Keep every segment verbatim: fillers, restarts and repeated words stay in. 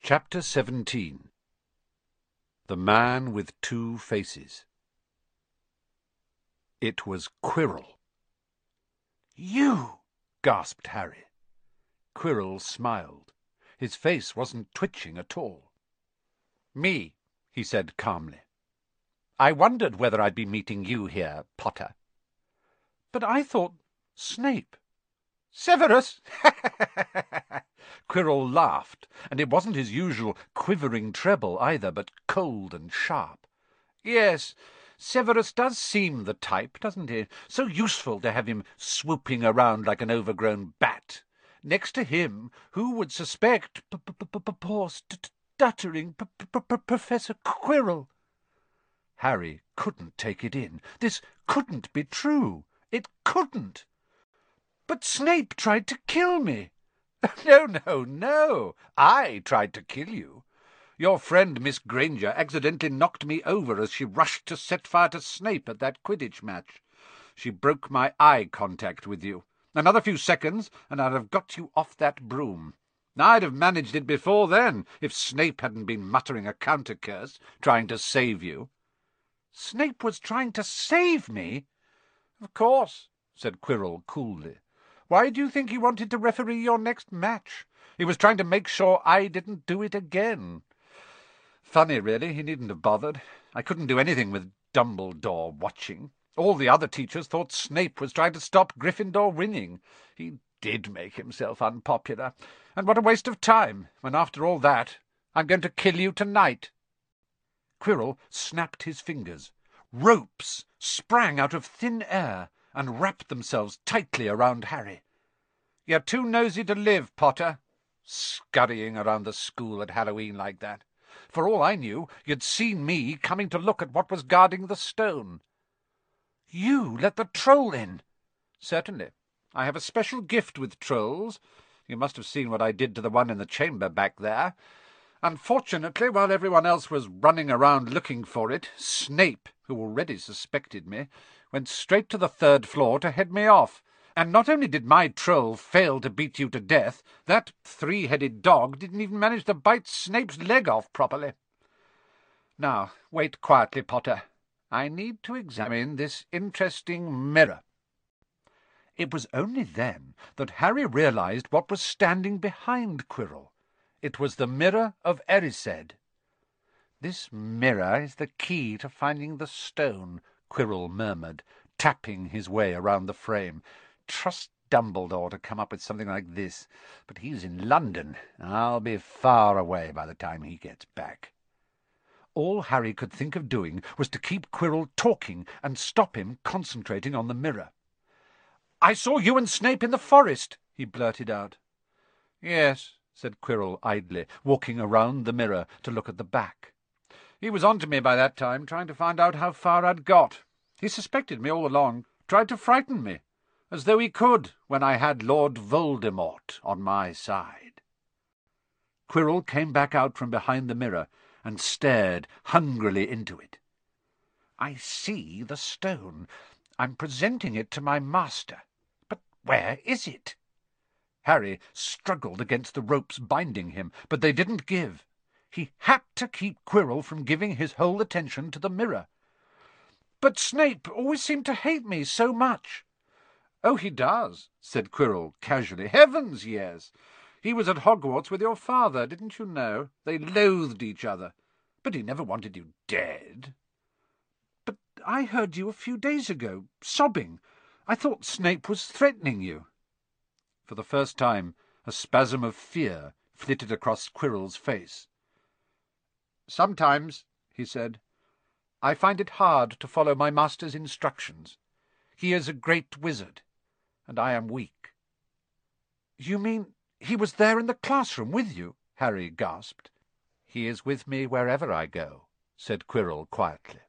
Chapter seventeen. The Man with Two Faces. It was Quirrell. "You!" gasped Harry. Quirrell smiled. His face wasn't twitching at all. "Me," he said calmly. "I wondered whether I'd be meeting you here, Potter." "But I thought Snape—" "Severus!" Quirrell laughed, and it wasn't his usual quivering treble either, but cold and sharp. "Yes, Severus does seem the type, doesn't he? So useful to have him swooping around like an overgrown bat. Next to him, who would suspect poor stuttering Professor Quirrell?" Harry couldn't take it in. This couldn't be true. It couldn't. "But Snape tried to kill me." "No, no, no. I tried to kill you. Your friend Miss Granger accidentally knocked me over as she rushed to set fire to Snape at that Quidditch match. She broke my eye contact with you. Another few seconds, and I'd have got you off that broom. I'd have managed it before then, if Snape hadn't been muttering a counter-curse, trying to save you." "Snape was trying to save me?" "Of course," said Quirrell coolly. "Why do you think he wanted to referee your next match? He was trying to make sure I didn't do it again. Funny, really, he needn't have bothered. I couldn't do anything with Dumbledore watching. All the other teachers thought Snape was trying to stop Gryffindor winning. He did make himself unpopular. And what a waste of time, when after all that, I'm going to kill you tonight." Quirrell snapped his fingers. Ropes sprang out of thin air and wrapped themselves tightly around Harry. "You're too nosy to live, Potter, scurrying around the school at Halloween like that. For all I knew, you'd seen me coming to look at what was guarding the stone." "You let the troll in?" "Certainly. I have a special gift with trolls. You must have seen what I did to the one in the chamber back there. Unfortunately, while everyone else was running around looking for it, Snape, who already suspected me, went straight to the third floor to head me off. And not only did my troll fail to beat you to death, that three-headed dog didn't even manage to bite Snape's leg off properly. Now, wait quietly, Potter. I need to examine this interesting mirror." It was only then that Harry realized what was standing behind Quirrell. It was the Mirror of Erised. "This mirror is the key to finding the stone," Quirrell murmured, tapping his way around the frame. "Trust Dumbledore to come up with something like this. But he's in London. I'll be far away by the time he gets back." All Harry could think of doing was to keep Quirrell talking and stop him concentrating on the mirror. "I saw you and Snape in the forest," he blurted out. "Yes," said Quirrell idly, walking around the mirror to look at the back. "He was on to me by that time, trying to find out how far I'd got. He suspected me all along, tried to frighten me, as though he could when I had Lord Voldemort on my side." Quirrell came back out from behind the mirror and stared hungrily into it. "I see the stone. I'm presenting it to my master. But where is it?" Harry struggled against the ropes binding him, but they didn't give. He had to keep Quirrell from giving his whole attention to the mirror. "But Snape always seemed to hate me so much." "Oh, he does," said Quirrell casually. "Heavens, yes. He was at Hogwarts with your father, didn't you know? They loathed each other. But he never wanted you dead." "But I heard you a few days ago, sobbing. I thought Snape was threatening you." For the first time, a spasm of fear flitted across Quirrell's face. "Sometimes," he said, "I find it hard to follow my master's instructions. He is a great wizard, and I am weak." "You mean he was there in the classroom with you?" Harry gasped. "He is with me wherever I go," said Quirrell quietly.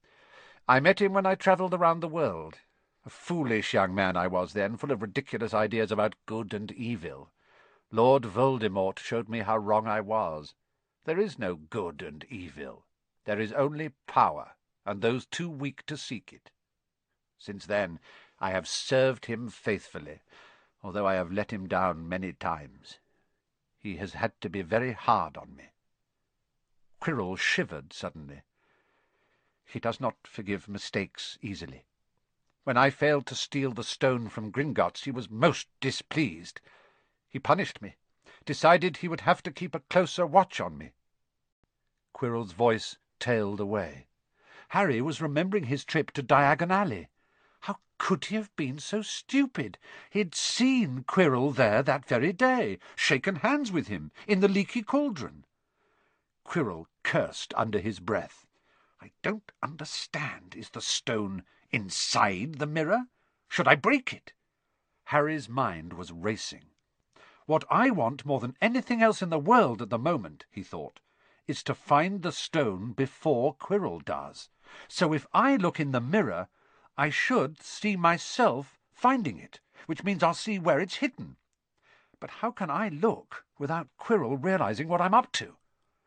"I met him when I travelled around the world. A foolish young man I was then, full of ridiculous ideas about good and evil. Lord Voldemort showed me how wrong I was. There is no good and evil. There is only power, and those too weak to seek it. Since then I have served him faithfully, although I have let him down many times. He has had to be very hard on me." Quirrell shivered suddenly. He does not forgive mistakes easily. When I failed to steal the stone from Gringotts, he was most displeased. He punished me, decided he would have to keep a closer watch on me. Quirrell's voice tailed away. Harry was remembering his trip to Diagon Alley. How could he have been so stupid? He'd seen Quirrell there that very day, shaken hands with him in the Leaky Cauldron. Quirrell cursed under his breath. "I don't understand. Is the stone inside the mirror? Should I break it?" Harry's mind was racing. "What I want more than anything else in the world at the moment," he thought, "is to find the stone before Quirrell does. So if I look in the mirror, I should see myself finding it, which means I'll see where it's hidden. But how can I look without Quirrell realizing what I'm up to?"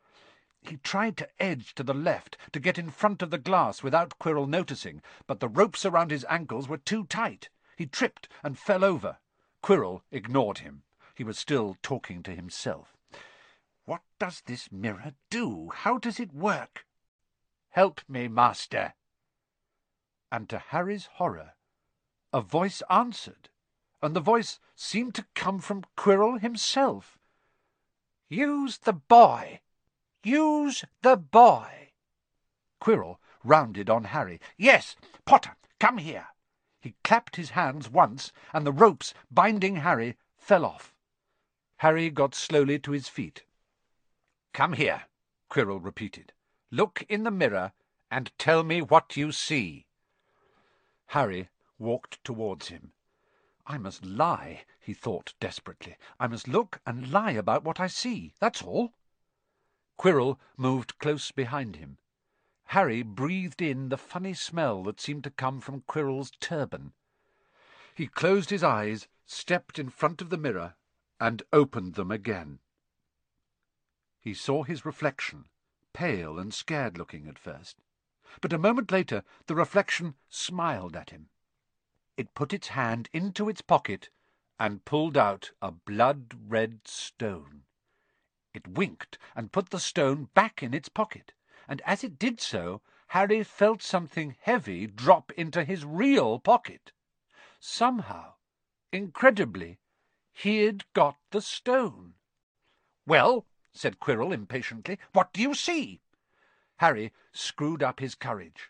He tried to edge to the left, to get in front of the glass without Quirrell noticing, but the ropes around his ankles were too tight. He tripped and fell over. Quirrell ignored him. He was still talking to himself. "What does this mirror do? How does it work? Help me, master." And to Harry's horror, a voice answered, and the voice seemed to come from Quirrell himself. "Use the boy! Use the boy!" Quirrell rounded on Harry. "Yes, Potter, come here." He clapped his hands once, and the ropes binding Harry fell off. Harry got slowly to his feet. "Come here," Quirrell repeated. "Look in the mirror and tell me what you see." Harry walked towards him. "I must lie," he thought desperately. "I must look and lie about what I see, that's all." Quirrell moved close behind him. Harry breathed in the funny smell that seemed to come from Quirrell's turban. He closed his eyes, stepped in front of the mirror, and opened them again. He saw his reflection, pale and scared-looking at first. But a moment later the reflection smiled at him. It put its hand into its pocket and pulled out a blood-red stone. It winked and put the stone back in its pocket, and as it did so, Harry felt something heavy drop into his real pocket. Somehow, incredibly, he'd got the stone. "Well," said Quirrell impatiently, "what do you see?" Harry screwed up his courage.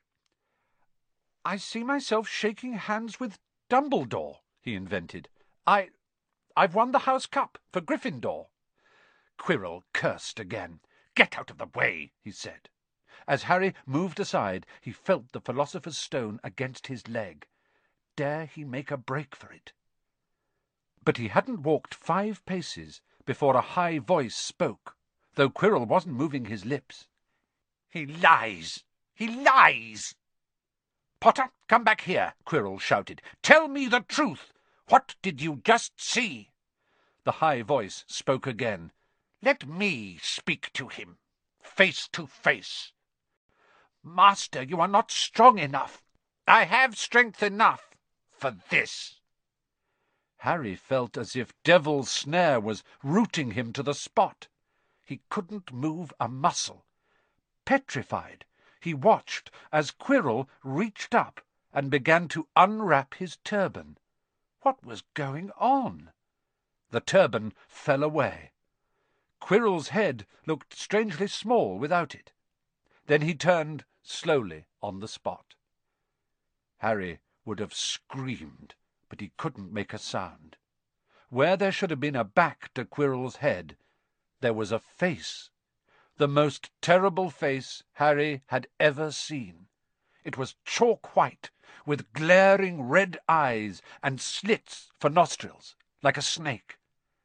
"I see myself shaking hands with Dumbledore," he invented. I... I've won the House Cup for Gryffindor." Quirrell cursed again. "Get out of the way," he said. As Harry moved aside, he felt the Philosopher's Stone against his leg. Dare he make a break for it? But he hadn't walked five paces before a high voice spoke, though Quirrell wasn't moving his lips. "He lies! He lies!" "Potter, come back here," Quirrell shouted. "Tell me the truth. What did you just see?" The high voice spoke again. "Let me speak to him, face to face." "Master, you are not strong enough." "I have strength enough for this." Harry felt as if Devil's Snare was rooting him to the spot. He couldn't move a muscle. Petrified, he watched as Quirrell reached up and began to unwrap his turban. What was going on? The turban fell away. Quirrell's head looked strangely small without it. Then he turned slowly on the spot. Harry would have screamed, but he couldn't make a sound. Where there should have been a back to Quirrell's head, there was a face. The most terrible face Harry had ever seen. It was chalk white, with glaring red eyes and slits for nostrils, like a snake.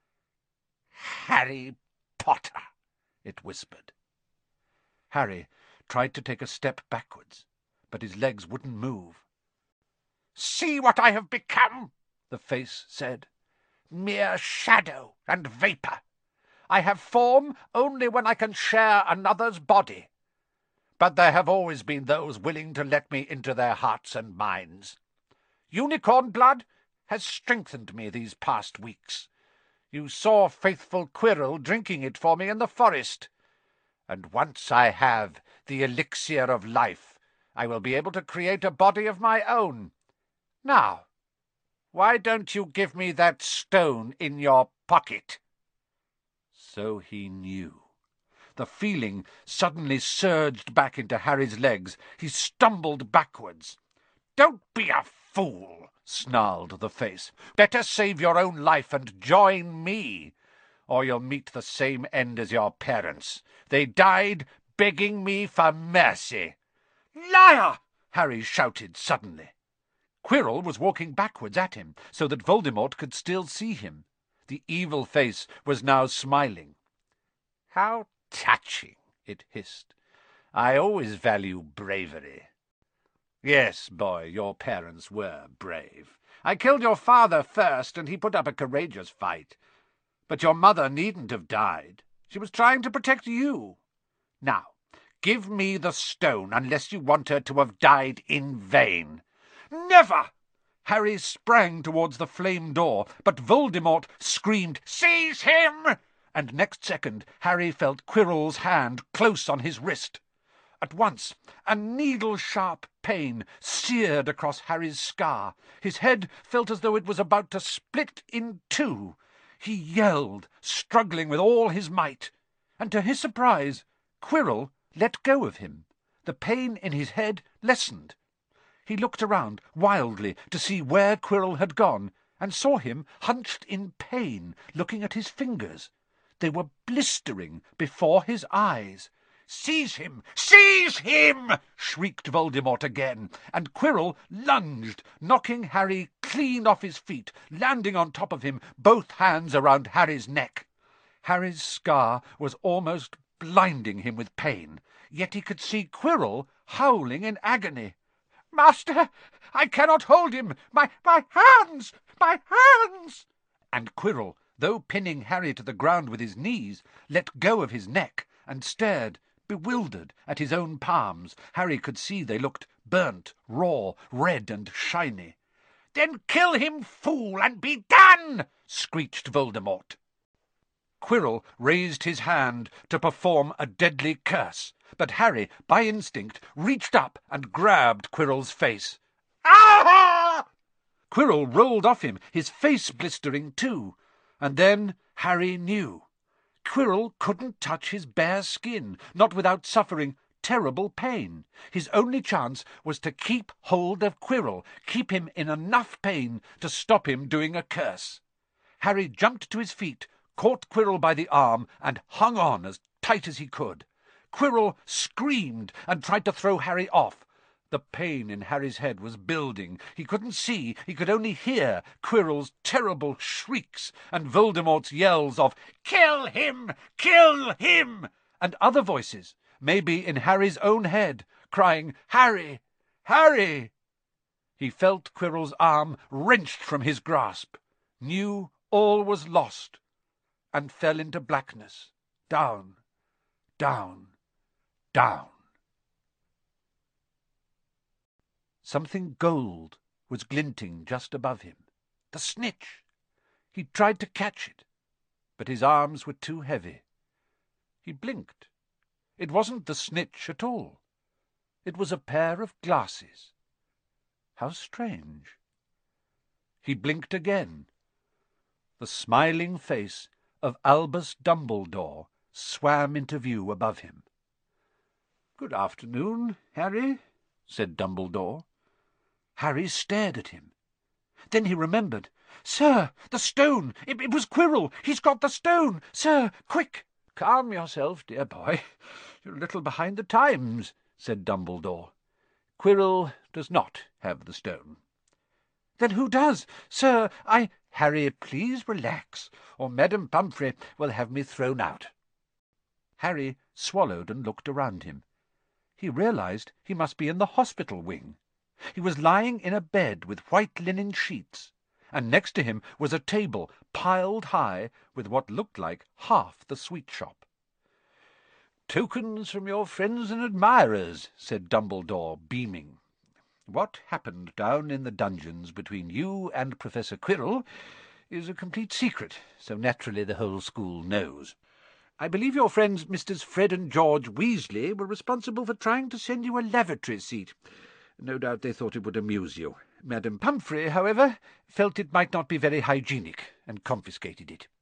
"Harry Potter," it whispered. Harry tried to take a step backwards, but his legs wouldn't move. "See what I have become," the face said. "Mere shadow and vapour. I have form only when I can share another's body. But there have always been those willing to let me into their hearts and minds. Unicorn blood has strengthened me these past weeks. You saw faithful Quirrell drinking it for me in the forest. And once I have the elixir of life, I will be able to create a body of my own. Now, why don't you give me that stone in your pocket?" So he knew. The feeling suddenly surged back into Harry's legs. He stumbled backwards. "Don't be a fool," snarled the face. "Better save your own life and join me, or you'll meet the same end as your parents. They died begging me for mercy." "Liar!" Harry shouted suddenly. Quirrell was walking backwards at him, so that Voldemort could still see him. The evil face was now smiling. "How touching," it hissed. "I always value bravery. Yes, boy, your parents were brave. I killed your father first, and he put up a courageous fight. But your mother needn't have died. She was trying to protect you. Now, give me the stone, unless you want her to have died in vain." "Never!" Harry sprang towards the flame door, but Voldemort screamed, "Seize him!" And next second Harry felt Quirrell's hand close on his wrist. At once a needle-sharp pain seared across Harry's scar. His head felt as though it was about to split in two. He yelled, struggling with all his might, and to his surprise, Quirrell let go of him. The pain in his head lessened. He looked around wildly to see where Quirrell had gone, and saw him hunched in pain, looking at his fingers. They were blistering before his eyes. "Seize him! Seize him!" shrieked Voldemort again, and Quirrell lunged, knocking Harry clean off his feet, landing on top of him, both hands around Harry's neck. Harry's scar was almost blinding him with pain, yet he could see Quirrell howling in agony. "Master, I cannot hold him! My, my hands! My hands!" And Quirrell, though pinning Harry to the ground with his knees, let go of his neck and stared, bewildered, at his own palms. Harry could see they looked burnt, raw, red and shiny. "Then kill him, fool, and be done!" screeched Voldemort. Quirrell raised his hand to perform a deadly curse, but Harry, by instinct, reached up and grabbed Quirrell's face. "Ah!" Quirrell rolled off him, his face blistering too, and then Harry knew. Quirrell couldn't touch his bare skin, not without suffering terrible pain. His only chance was to keep hold of Quirrell, keep him in enough pain to stop him doing a curse. Harry jumped to his feet, caught Quirrell by the arm, and hung on as tight as he could. Quirrell screamed and tried to throw Harry off. The pain in Harry's head was building. He couldn't see, he could only hear Quirrell's terrible shrieks and Voldemort's yells of "Kill him! Kill him!" and other voices, maybe in Harry's own head, crying, "Harry! Harry!" He felt Quirrell's arm wrenched from his grasp, knew all was lost, and fell into blackness, down, down, down. Something gold was glinting just above him. The snitch! He tried to catch it, but his arms were too heavy. He blinked. It wasn't the snitch at all. It was a pair of glasses. How strange. He blinked again. The smiling face of Albus Dumbledore swam into view above him. "Good afternoon, Harry," said Dumbledore. Harry stared at him. Then he remembered. "Sir, the stone! It, it was Quirrell! He's got the stone! Sir, quick!" "Calm yourself, dear boy. You're a little behind the times," said Dumbledore. "Quirrell does not have the stone." "Then who does? Sir, I—" "Harry, please relax, or Madame Pomfrey will have me thrown out." Harry swallowed and looked around him. He realized he must be in the hospital wing. He was lying in a bed with white linen sheets, and next to him was a table piled high with what looked like half the sweet shop. "Tokens from your friends and admirers," said Dumbledore, beaming. "What happened down in the dungeons between you and Professor Quirrell is a complete secret, so naturally the whole school knows. I believe your friends Misters Fred and George Weasley were responsible for trying to send you a lavatory seat. No doubt they thought it would amuse you. Madame Pumphrey, however, felt it might not be very hygienic, and confiscated it.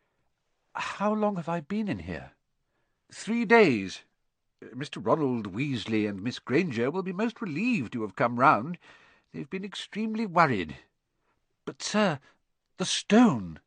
How long have I been in here? Three days. Mister Ronald Weasley and Miss Granger will be most relieved you have come round. They've been extremely worried. But, sir, the stone.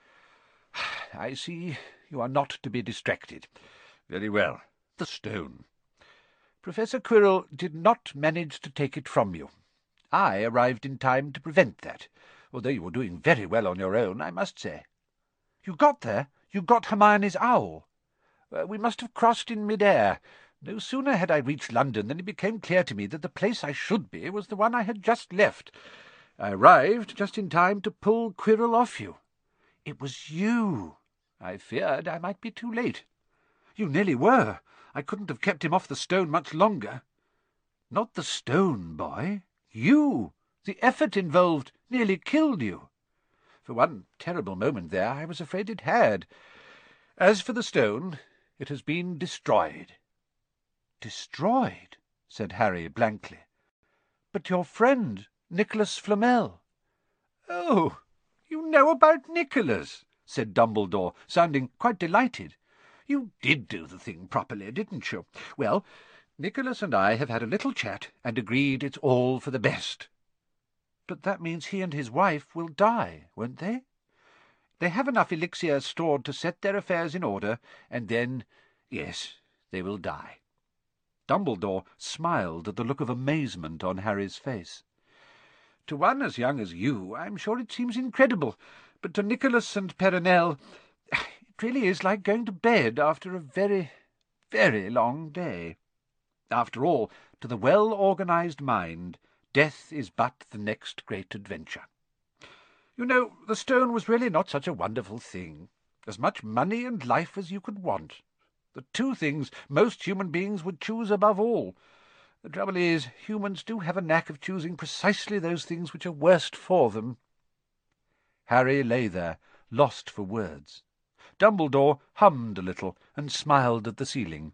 I see you are not to be distracted. Very well. The stone. Professor Quirrell did not manage to take it from you. I arrived in time to prevent that, although you were doing very well on your own, I must say. You got there? You got Hermione's owl? Uh, we must have crossed in mid-air. No sooner had I reached London than it became clear to me that the place I should be was the one I had just left. I arrived just in time to pull Quirrell off you. It was you. I feared I might be too late. You nearly were. I couldn't have kept him off the stone much longer. Not the stone, boy. You. The effort involved nearly killed you. For one terrible moment there I was afraid it had. As for the stone, it has been destroyed. Destroyed? Said Harry blankly. But your friend, Nicholas Flamel. Oh, you know about Nicholas, said Dumbledore, sounding quite delighted. You did do the thing properly, didn't you? Well, Nicholas and I have had a little chat and agreed it's all for the best. But that means he and his wife will die, won't they? They have enough elixir stored to set their affairs in order, and then, yes, they will die. Dumbledore smiled at the look of amazement on Harry's face. To one as young as you, I'm sure it seems incredible, but to Nicholas and Perenelle, it really is like going to bed after a very, very long day. After all, to the well-organized mind, death is but the next great adventure. You know, the stone was really not such a wonderful thing. As much money and life as you could want. The two things most human beings would choose above all. The trouble is, humans do have a knack of choosing precisely those things which are worst for them. Harry lay there, lost for words. Dumbledore hummed a little and smiled at the ceiling.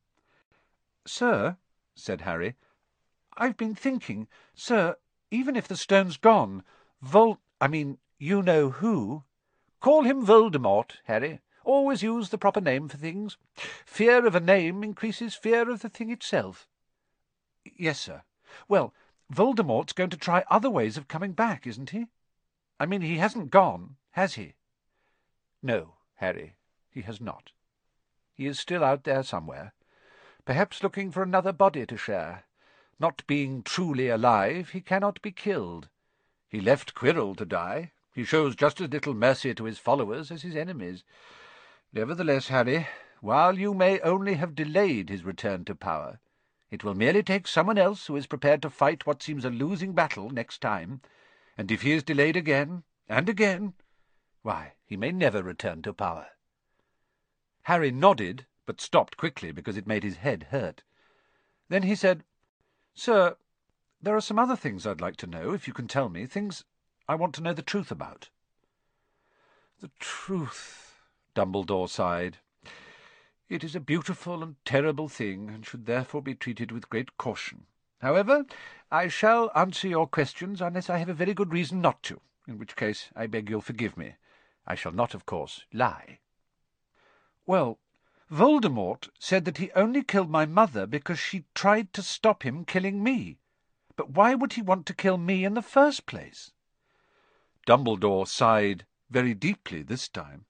"Sir," said Harry, "I've been thinking, sir, even if the stone's gone, Vol... I mean, you-know-who... Call him Voldemort, Harry. Always use the proper name for things. Fear of a name increases fear of the thing itself." "Yes, sir. Well, Voldemort's going to try other ways of coming back, isn't he? I mean, he hasn't gone, has he?" "No, Harry, he has not. He is still out there somewhere, perhaps looking for another body to share. Not being truly alive, he cannot be killed. He left Quirrell to die. He shows just as little mercy to his followers as his enemies. Nevertheless, Harry, while you may only have delayed his return to power, it will merely take someone else who is prepared to fight what seems a losing battle next time, and if he is delayed again, and again, why, he may never return to power." Harry nodded, but stopped quickly because it made his head hurt. Then he said, "Sir, there are some other things I'd like to know, if you can tell me, things I want to know the truth about." "The truth," Dumbledore sighed. "It is a beautiful and terrible thing, and should therefore be treated with great caution. However, I shall answer your questions unless I have a very good reason not to, in which case I beg you'll forgive me. I shall not, of course, lie." "Well, Voldemort said that he only killed my mother because she tried to stop him killing me. But why would he want to kill me in the first place?" Dumbledore sighed very deeply this time.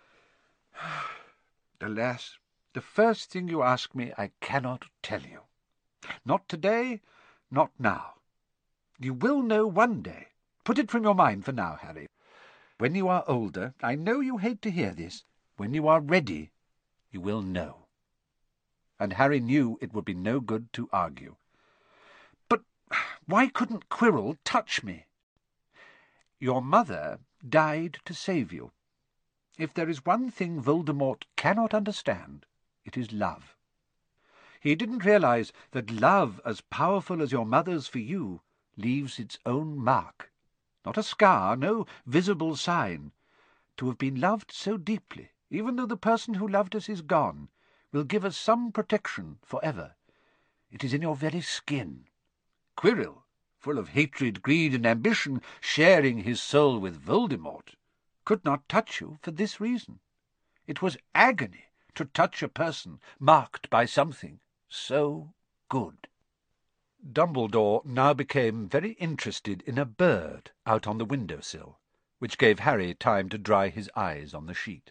"Alas, the first thing you ask me I cannot tell you. Not today, not now. You will know one day. Put it from your mind for now, Harry. When you are older, I know you hate to hear this, when you are ready, you will know." And Harry knew it would be no good to argue. "But why couldn't Quirrell touch me?" "Your mother died to save you. If there is one thing Voldemort cannot understand, it is love. He didn't realize that love as powerful as your mother's for you leaves its own mark, not a scar, no visible sign. To have been loved so deeply, even though the person who loved us is gone, will give us some protection for ever. It is in your very skin. Quirrell, full of hatred, greed, and ambition, sharing his soul with Voldemort, could not touch you for this reason. It was agony to touch a person marked by something so good. Dumbledore now became very interested in a bird out on the window-sill, which gave Harry time to dry his eyes on the sheet.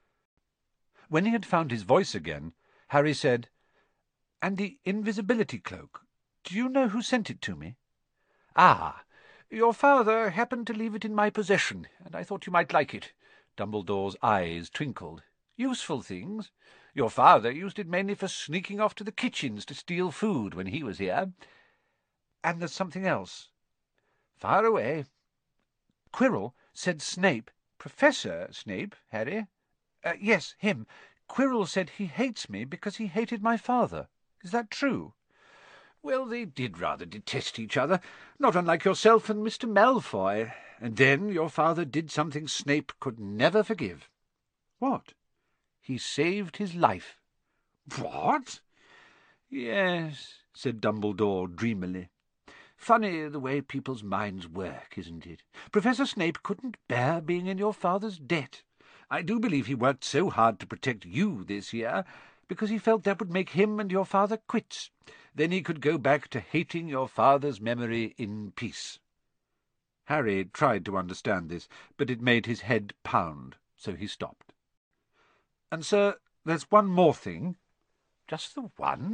When he had found his voice again, Harry said, "And the invisibility cloak, do you know who sent it to me?" "Ah, your father happened to leave it in my possession, and I thought you might like it." Dumbledore's eyes twinkled. "Useful things. Your father used it mainly for sneaking off to the kitchens to steal food when he was here. And there's something else." "Fire away." "Quirrell said Snape—" "Professor Snape, Harry?" Uh, yes, him. Quirrell said he hates me because he hated my father. Is that true?" "Well, they did rather detest each other, not unlike yourself and Mister Malfoy. And then your father did something Snape could never forgive." "What?" "He saved his life." "What?" "Yes," said Dumbledore dreamily. "Funny the way people's minds work, isn't it? Professor Snape couldn't bear being in your father's debt. I do believe he worked so hard to protect you this year because he felt that would make him and your father quits. Then he could go back to hating your father's memory in peace." Harry tried to understand this, but it made his head pound, so he stopped. "And, sir, there's one more thing." "Just the one?"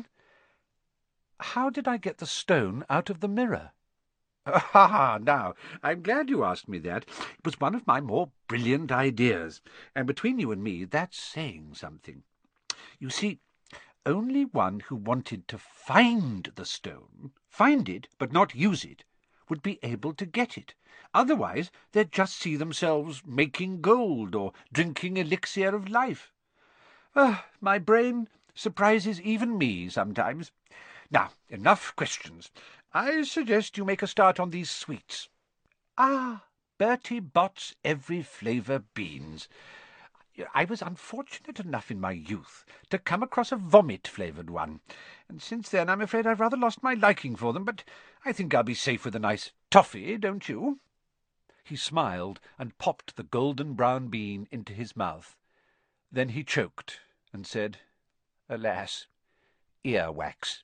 "How did I get the stone out of the mirror?" "Ah, now, I'm glad you asked me that. It was one of my more brilliant ideas, and between you and me, that's saying something. You see, only one who wanted to find the stone, find it but not use it, would be able to get it. Otherwise they'd just see themselves making gold or drinking elixir of life. Ah, my brain surprises even me sometimes. Now, enough questions. I suggest you make a start on these sweets. Ah, Bertie Bott's every flavour beans. I was unfortunate enough in my youth to come across a vomit-flavoured one, and since then I'm afraid I've rather lost my liking for them, but I think I'll be safe with a nice toffee, don't you?" He smiled and popped the golden-brown bean into his mouth. Then he choked and said, "Alas, ear-wax."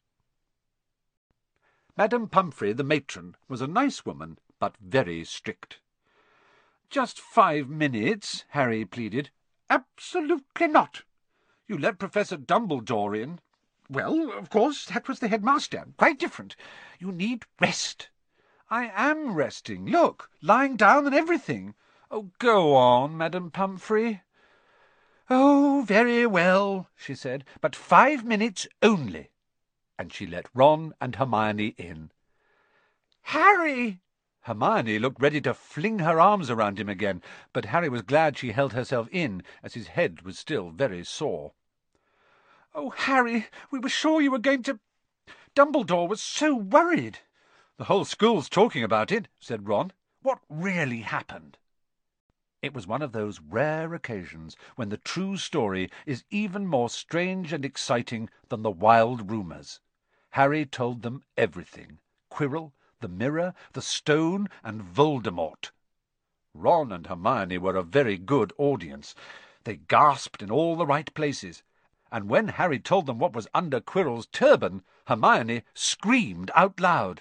Madame Pumphrey, the matron, was a nice woman, but very strict. "Just five minutes," Harry pleaded. "Absolutely not. You let Professor Dumbledore in." "Well, of course, that was the headmaster. Quite different. You need rest." "I am resting. Look, lying down and everything." "Oh, go on, Madame Pumphrey." "Oh, very well," she said, "but five minutes only." And she let Ron and Hermione in. "Harry!" Hermione looked ready to fling her arms around him again, but Harry was glad she held herself in, as his head was still very sore. "Oh, Harry, we were sure you were going to... Dumbledore was so worried." "The whole school's talking about it," said Ron. "What really happened?" It was one of those rare occasions when the true story is even more strange and exciting than the wild rumours. Harry told them everything. Quirrell, the mirror, the stone, and Voldemort. Ron and Hermione were a very good audience. They gasped in all the right places, and when Harry told them what was under Quirrell's turban, Hermione screamed out loud.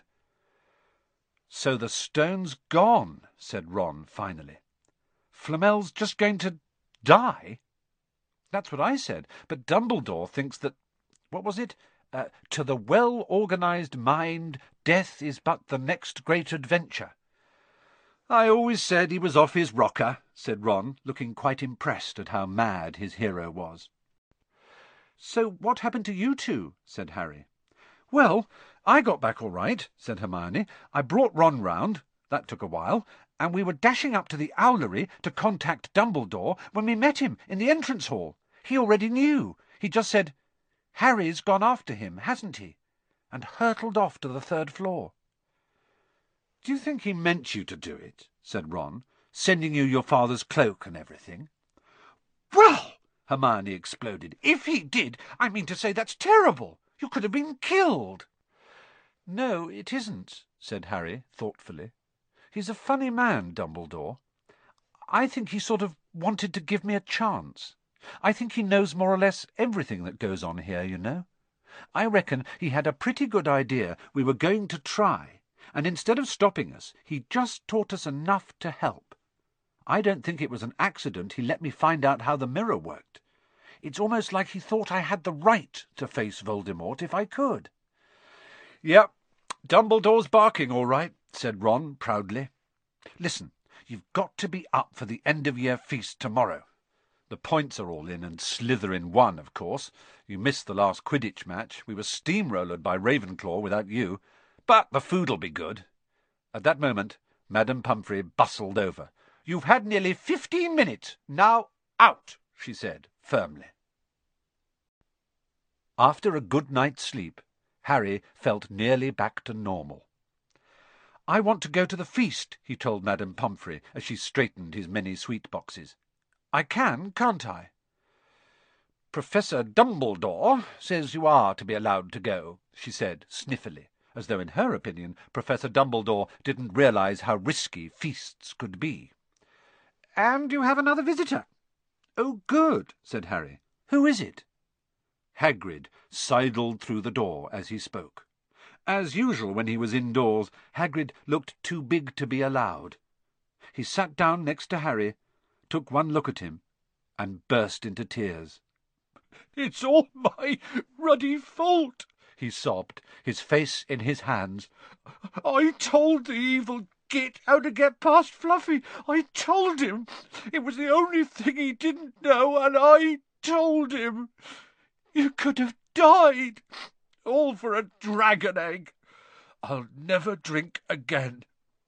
"So the stone's gone," said Ron finally. "Flamel's just going to die?" "That's what I said, but Dumbledore thinks that... What was it? Uh, to the well-organised mind, death is but the next great adventure." "I always said he was off his rocker," said Ron, looking quite impressed at how mad his hero was. "So what happened to you two?" said Harry. "Well, I got back all right," said Hermione. "I brought Ron round. That took a while, and we were dashing up to the owlery to contact Dumbledore when we met him in the entrance hall. He already knew. He just said, 'Harry's gone after him, hasn't he?' and hurtled off to the third floor." "Do you think he meant you to do it?" said Ron, "sending you your father's cloak and everything." "Well," Hermione exploded, "if he did, I mean to say that's terrible. You could have been killed." "No, it isn't," said Harry thoughtfully. "He's a funny man, Dumbledore. I think he sort of wanted to give me a chance. I think he knows more or less everything that goes on here, you know. I reckon he had a pretty good idea we were going to try, and instead of stopping us, he just taught us enough to help. I don't think it was an accident he let me find out how the mirror worked. It's almost like he thought I had the right to face Voldemort if I could." "Yep, Dumbledore's barking all right," said Ron proudly. "Listen, you've got to be up for the end-of-year feast tomorrow. The points are all in, and Slytherin won, of course. You missed the last Quidditch match. We were steamrollered by Ravenclaw without you. But the food'll be good." At that moment, Madame Pomfrey bustled over. "You've had nearly fifteen minutes. Now out," she said firmly. After a good night's sleep, Harry felt nearly back to normal. "I want to go to the feast," he told Madame Pomfrey as she straightened his many sweet boxes. "I can, can't I?" "Professor Dumbledore says you are to be allowed to go," she said sniffily, as though in her opinion Professor Dumbledore didn't realize how risky feasts could be. "And you have another visitor." "Oh, good," said Harry. "Who is it?" Hagrid sidled through the door as he spoke. As usual when he was indoors, Hagrid looked too big to be allowed. He sat down next to Harry, took one look at him, and burst into tears. "It's all my ruddy fault," he sobbed, his face in his hands. "I told the evil git how to get past Fluffy. I told him. It was the only thing he didn't know, and I told him. You could have died, all for a dragon egg. I'll never drink again.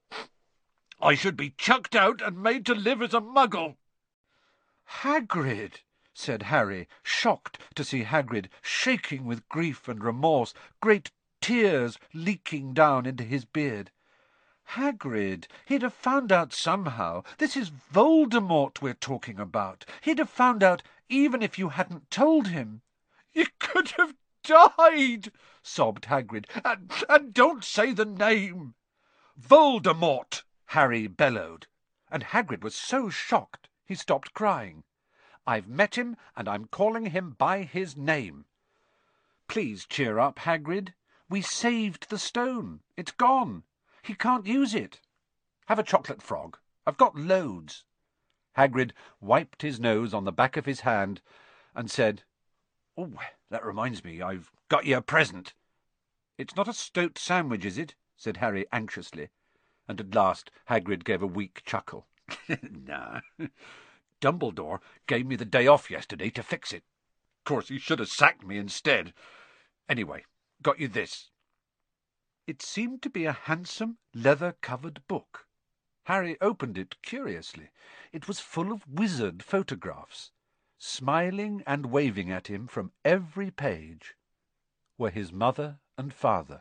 I should be chucked out and made to live as a muggle." "Hagrid," said Harry, shocked to see Hagrid shaking with grief and remorse, great tears leaking down into his beard. "Hagrid, he'd have found out somehow. This is Voldemort we're talking about. He'd have found out even if you hadn't told him." "You could have died," sobbed Hagrid, and, and don't say the name." "Voldemort!" Harry bellowed, and Hagrid was so shocked he stopped crying. "I've met him, and I'm calling him by his name. Please cheer up, Hagrid. We saved the stone. It's gone. He can't use it. Have a chocolate frog. I've got loads." Hagrid wiped his nose on the back of his hand and said, "Oh, that reminds me, I've got you a present." "It's not a stoat sandwich, is it?" said Harry anxiously, and at last Hagrid gave a weak chuckle. "Nah. Dumbledore gave me the day off yesterday to fix it. Of course, he should have sacked me instead. Anyway, got you this." It seemed to be a handsome, leather-covered book. Harry opened it curiously. It was full of wizard photographs. Smiling and waving at him from every page were his mother and father.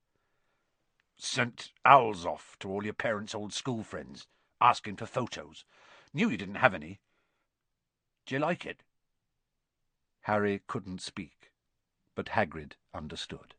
"Sent owls off to all your parents' old school friends, asking for photos. Knew you didn't have any. Do you like it?" Harry couldn't speak, but Hagrid understood.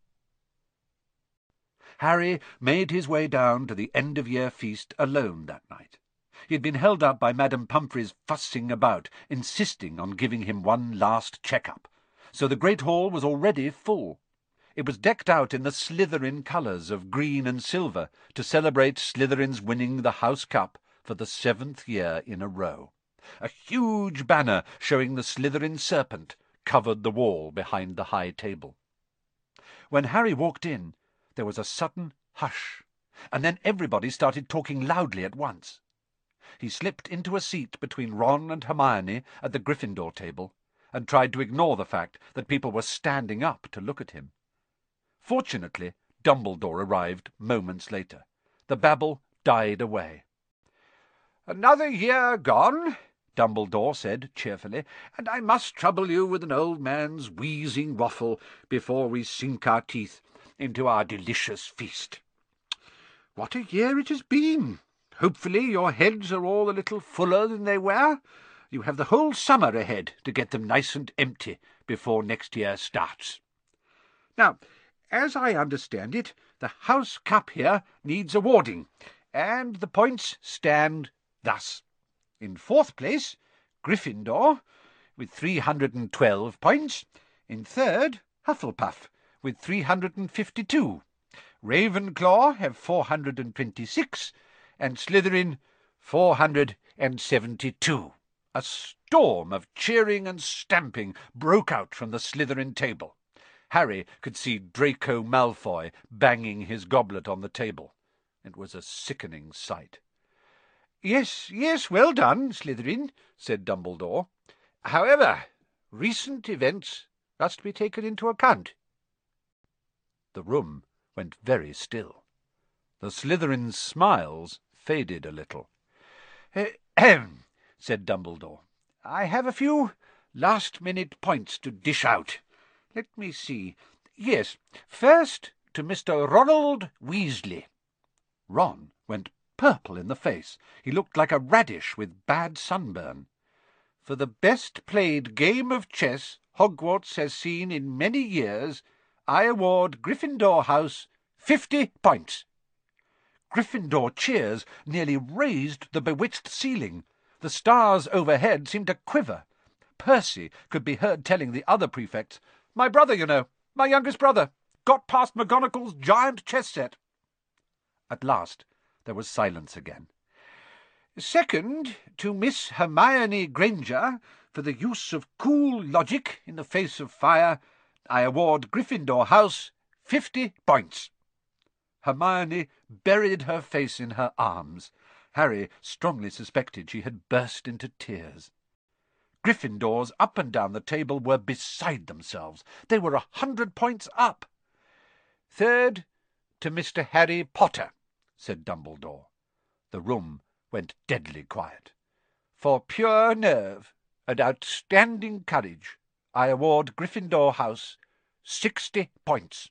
Harry made his way down to the end-of-year feast alone that night. He had been held up by Madame Pomfrey's fussing about, insisting on giving him one last check-up. So the great hall was already full. It was decked out in the Slytherin colours of green and silver to celebrate Slytherin's winning the House Cup for the seventh year in a row. A huge banner showing the Slytherin serpent covered the wall behind the high table. When Harry walked in, there was a sudden hush, and then everybody started talking loudly at once. He slipped into a seat between Ron and Hermione at the Gryffindor table, and tried to ignore the fact that people were standing up to look at him. Fortunately, Dumbledore arrived moments later. The babble died away. "Another year gone," Dumbledore said cheerfully, "and I must trouble you with an old man's wheezing waffle before we sink our teeth into our delicious feast. What a year it has been! Hopefully your heads are all a little fuller than they were. You have the whole summer ahead to get them nice and empty before next year starts. Now, as I understand it, the House Cup here needs awarding, and the points stand thus. In fourth place, Gryffindor, with three hundred and twelve points. In third, Hufflepuff, with three hundred and fifty-two. Ravenclaw have four hundred and twenty-six, and Slytherin four hundred and seventy-two. A storm of cheering and stamping broke out from the Slytherin table. Harry could see Draco Malfoy banging his goblet on the table. It was a sickening sight. "Yes, yes, well done, Slytherin," said Dumbledore. "However, recent events must be taken into account." The room went very still. The Slytherin's smiles faded a little. "Ahem," said Dumbledore. "I have a few last-minute points to dish out. Let me see. Yes, first to Mister Ronald Weasley." Ron went purple in the face. He looked like a radish with bad sunburn. "For the best-played game of chess Hogwarts has seen in many years, I award Gryffindor House fifty points." Gryffindor cheers nearly raised the bewitched ceiling. The stars overhead seemed to quiver. Percy could be heard telling the other prefects, "My brother, you know, my youngest brother, got past McGonagall's giant chess set." At last there was silence again. "Second, to Miss Hermione Granger, for the use of cool logic in the face of fire, I award Gryffindor House fifty points." Hermione buried her face in her arms. Harry strongly suspected she had burst into tears. Gryffindors up and down the table were beside themselves. They were a hundred points up. "Third, to Mister Harry Potter," said Dumbledore. The room went deadly quiet. "For pure nerve and outstanding courage, I award Gryffindor House sixty points."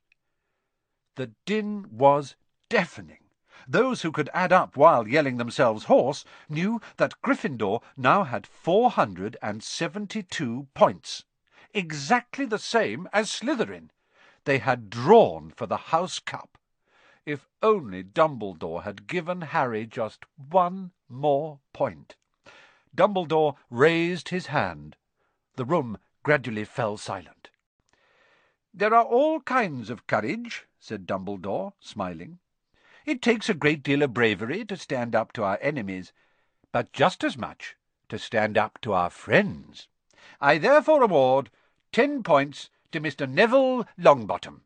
The din was deafening. Those who could add up while yelling themselves hoarse knew that Gryffindor now had four hundred and seventy-two points, exactly the same as Slytherin. They had drawn for the House Cup. If only Dumbledore had given Harry just one more point. Dumbledore raised his hand. The room gradually fell silent. "There are all kinds of courage," said Dumbledore, smiling. "It takes a great deal of bravery to stand up to our enemies, but just as much to stand up to our friends. I therefore award ten points to Mister Neville Longbottom."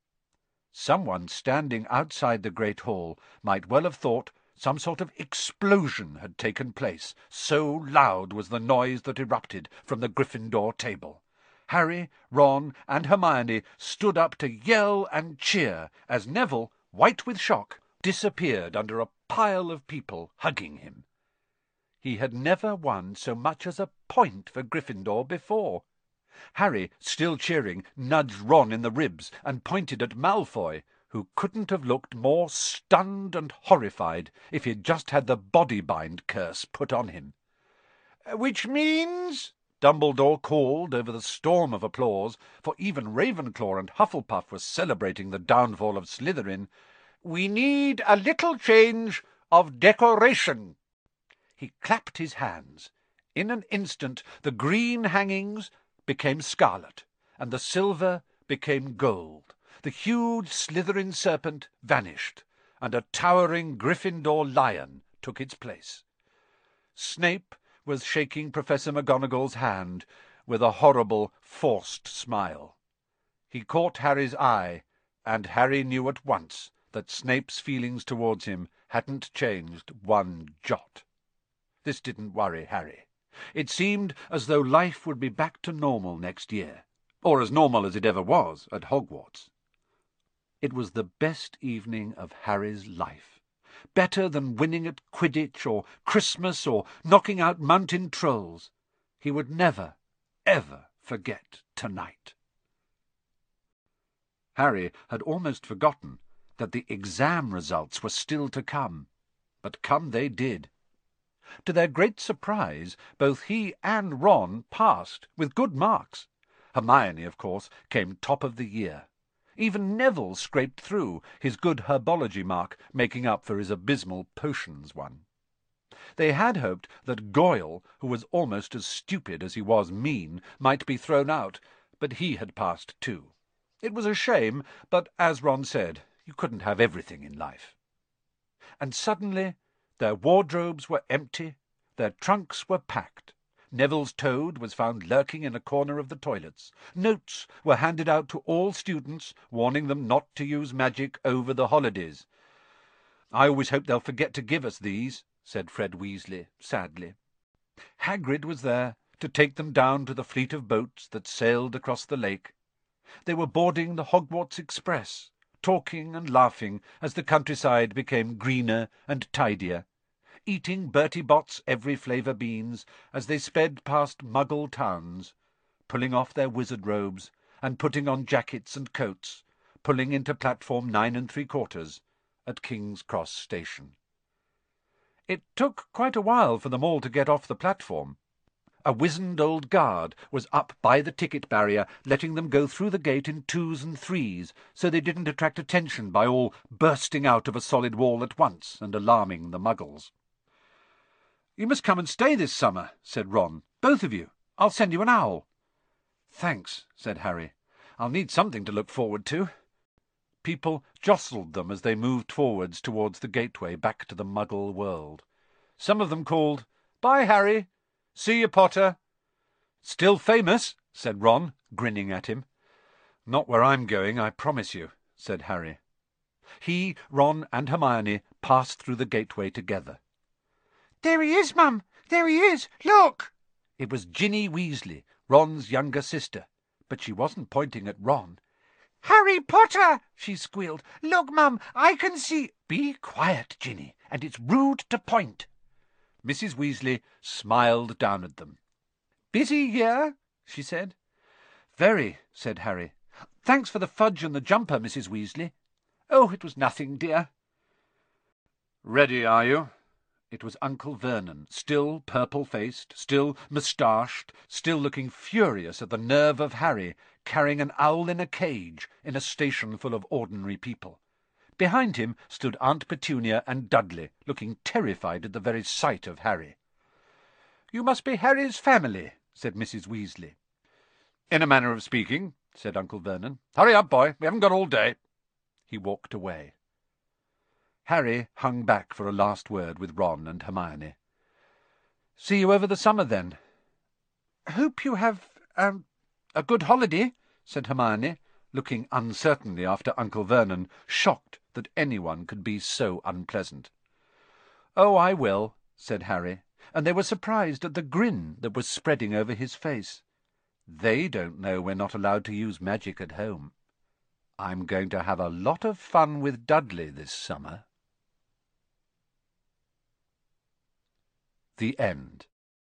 Someone standing outside the great hall might well have thought some sort of explosion had taken place, so loud was the noise that erupted from the Gryffindor table. Harry, Ron, and Hermione stood up to yell and cheer as Neville, white with shock, disappeared under a pile of people hugging him. He had never won so much as a point for Gryffindor before. Harry, still cheering, nudged Ron in the ribs and pointed at Malfoy, who couldn't have looked more stunned and horrified if he'd just had the body-bind curse put on him. "Which means," Dumbledore called over the storm of applause, for even Ravenclaw and Hufflepuff were celebrating the downfall of Slytherin, "we need a little change of decoration." He clapped his hands. In an instant the green hangings became scarlet, and the silver became gold. The huge Slytherin serpent vanished, and a towering Gryffindor lion took its place. Snape was shaking Professor McGonagall's hand with a horrible, forced smile. He caught Harry's eye, and Harry knew at once that Snape's feelings towards him hadn't changed one jot. This didn't worry Harry. It seemed as though life would be back to normal next year, or as normal as it ever was at Hogwarts. It was the best evening of Harry's life, better than winning at Quidditch or Christmas or knocking out mountain trolls. He would never, ever forget tonight. Harry had almost forgotten that the exam results were still to come. But come they did. To their great surprise, both he and Ron passed, with good marks. Hermione, of course, came top of the year. Even Neville scraped through, his good herbology mark making up for his abysmal potions one. They had hoped that Goyle, who was almost as stupid as he was mean, might be thrown out, but he had passed too. It was a shame, but as Ron said, you couldn't have everything in life. And suddenly their wardrobes were empty, their trunks were packed. Neville's toad was found lurking in a corner of the toilets. Notes were handed out to all students, warning them not to use magic over the holidays. "I always hope they'll forget to give us these," said Fred Weasley, sadly. Hagrid was there to take them down to the fleet of boats that sailed across the lake. They were boarding the Hogwarts Express, talking and laughing as the countryside became greener and tidier, eating Bertie Bott's every flavour beans as they sped past Muggle towns, pulling off their wizard robes and putting on jackets and coats, pulling into platform nine and three quarters at King's Cross Station. It took quite a while for them all to get off the platform. A wizened old guard was up by the ticket barrier, letting them go through the gate in twos and threes, so they didn't attract attention by all bursting out of a solid wall at once and alarming the Muggles. "You must come and stay this summer," said Ron. "Both of you. I'll send you an owl." "Thanks," said Harry. "I'll need something to look forward to." People jostled them as they moved forwards towards the gateway back to the Muggle world. Some of them called, "Bye, Harry. See you, Potter." "Still famous?" said Ron, grinning at him. "Not where I'm going, I promise you," said Harry. He, Ron, and Hermione passed through the gateway together. "There he is, Mum! There he is! Look!" It was Ginny Weasley, Ron's younger sister, but she wasn't pointing at Ron. "Harry Potter!" she squealed. "Look, Mum, I can see—" "Be quiet, Ginny, and it's rude to point." Missus Weasley smiled down at them. "Busy here?" she said. "Very," said Harry. "Thanks for the fudge and the jumper, Missus Weasley." "Oh, it was nothing, dear." "Ready, are you?" It was Uncle Vernon, still purple-faced, still moustached, still looking furious at the nerve of Harry, carrying an owl in a cage in a station full of ordinary people. Behind him stood Aunt Petunia and Dudley, looking terrified at the very sight of Harry. "You must be Harry's family," said Missus Weasley. "In a manner of speaking," said Uncle Vernon. "Hurry up, boy. We haven't got all day." He walked away. Harry hung back for a last word with Ron and Hermione. "See you over the summer, then." "Hope you have a, a good holiday," said Hermione, looking uncertainly after Uncle Vernon, shocked that anyone could be so unpleasant. "Oh, I will," said Harry, and they were surprised at the grin that was spreading over his face. "They don't know we're not allowed to use magic at home. I'm going to have a lot of fun with Dudley this summer." The End.